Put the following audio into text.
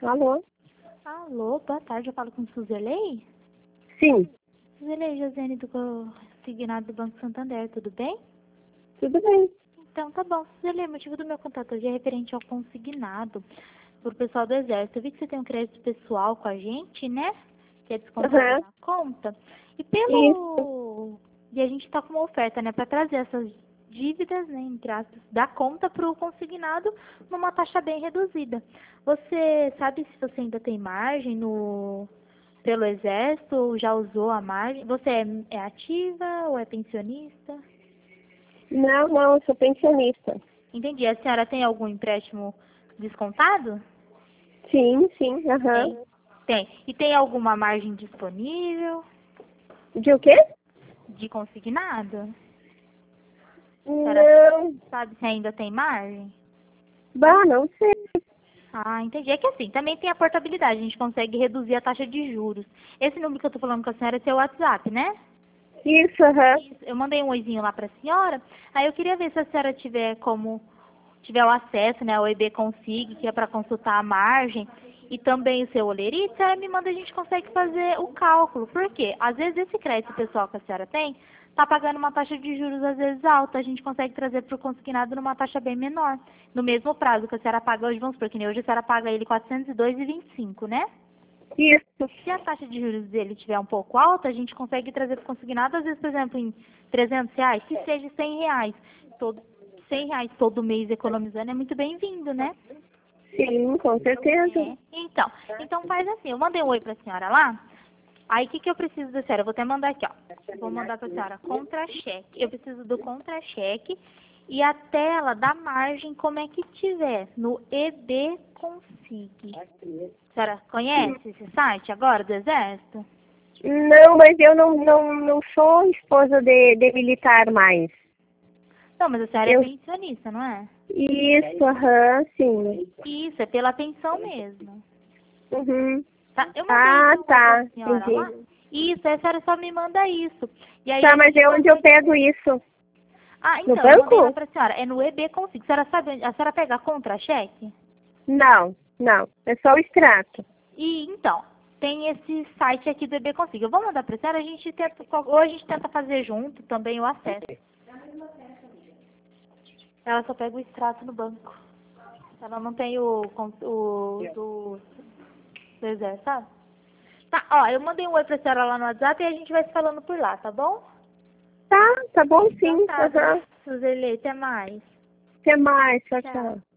Alô? Alô, boa tarde, eu falo com Suzelei? Sim, Suzelei, Josiane do Consignado do Banco Santander, tudo bem? tudo bem. Então tá bom, Suzelei, o motivo do meu contato hoje é referente ao consignado por pessoal do Exército. Eu vi que você tem um crédito pessoal com a gente, né? Que é descontado Aham. na conta. E Isso. E a gente tá com uma oferta, né, para trazer essas dívidas, né, entre aspas, da conta para o consignado numa taxa bem reduzida. Você sabe se você ainda tem margem pelo Exército, ou já usou a margem? Você é ativa ou é pensionista? Não, eu sou pensionista. Entendi. A senhora tem algum empréstimo descontado? Sim, aham. Tem. Tem. E tem alguma margem disponível De o quê? de consignado? A senhora Não. sabe se ainda tem margem? Bah, não sei. Ah, entendi. É que assim, também tem a portabilidade, a gente consegue reduzir a taxa de juros. Esse número que eu tô falando com a senhora é seu WhatsApp, né? Isso, aham. Isso. Eu mandei um oizinho lá pra senhora, aí eu queria ver se a senhora tiver o acesso, né, ao EB Consig, que é para consultar a margem, e também o seu olerite, a senhora me manda, a gente consegue fazer o cálculo. Por quê? Às vezes esse crédito pessoal que a senhora tem, está pagando uma taxa de juros às vezes alta, a gente consegue trazer para o consignado numa taxa bem menor. No mesmo prazo que a senhora paga hoje, vamos supor que nem hoje a senhora paga ele 402,25, né? Isso. Se a taxa de juros dele estiver um pouco alta, a gente consegue trazer para o consignado, às vezes, por exemplo, em R$ 300, que seja R$ 100. Todo, R$ 100 todo mês economizando é muito bem-vindo, né? Sim, com certeza. É. Então faz assim, eu mandei um oi para a senhora lá, aí o que eu preciso da senhora? Eu vou até mandar aqui, ó. Vou mandar para a senhora contra-cheque. Eu preciso do contra-cheque e a tela da margem, como é que tiver, no EB Consig. A senhora conhece esse site agora do Exército? Não, mas eu não sou esposa de militar mais. Não, mas a senhora é Eu... pensionista, não é? Isso, aham, sim. Isso, é pela pensão mesmo. Uhum. Tá? Eu mandei Ah, então para tá, a senhora lá. entendi. Isso, a senhora só me manda isso. E aí Tá, a mas gente é onde eu consegue... pego isso? Ah, No então, eu mandei lá banco? para a senhora. É no EB Consig. A senhora sabe onde... A senhora pega contra-cheque? Não. É só o extrato. E então, tem esse site aqui do EB Consig. Eu vou mandar para a senhora, ou a gente tenta fazer junto também o acesso. Ela só pega o extrato no banco. Ela não tem do exército, sabe? Tá, ó, eu mandei um oi pra senhora lá no WhatsApp e a gente vai se falando por lá, tá bom? Tá bom Então sim. tá, Aham. Suzeli, até mais. Até mais. Tchau, Tchau. tchau.